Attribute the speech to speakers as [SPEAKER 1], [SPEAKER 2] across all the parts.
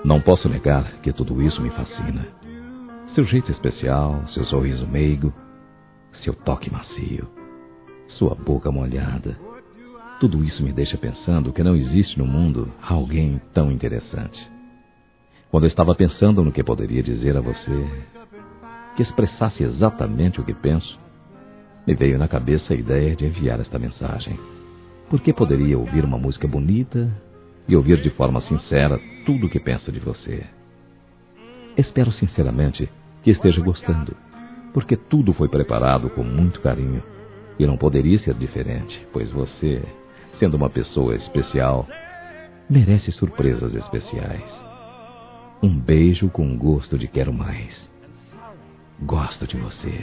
[SPEAKER 1] Não posso negar que tudo isso me fascina. Seu jeito especial, seu sorriso meigo, seu toque macio, sua boca molhada. Tudo isso me deixa pensando que não existe no mundo alguém tão interessante. Quando eu estava pensando no que poderia dizer a você, que expressasse exatamente o que penso, me veio na cabeça a ideia de enviar esta mensagem. Porque poderia ouvir uma música bonita e ouvir de forma sincera tudo o que penso de você. Espero sinceramente que esteja gostando, porque tudo foi preparado com muito carinho e não poderia ser diferente, pois você, sendo uma pessoa especial, merece surpresas especiais. Um beijo com gosto de quero mais. Gosto de você.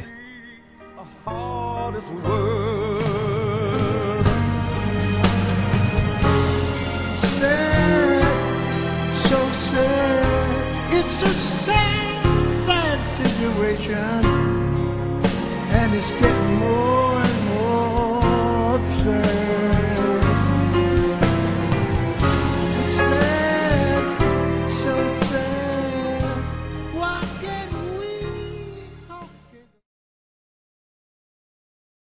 [SPEAKER 2] It's a sad, bad situation.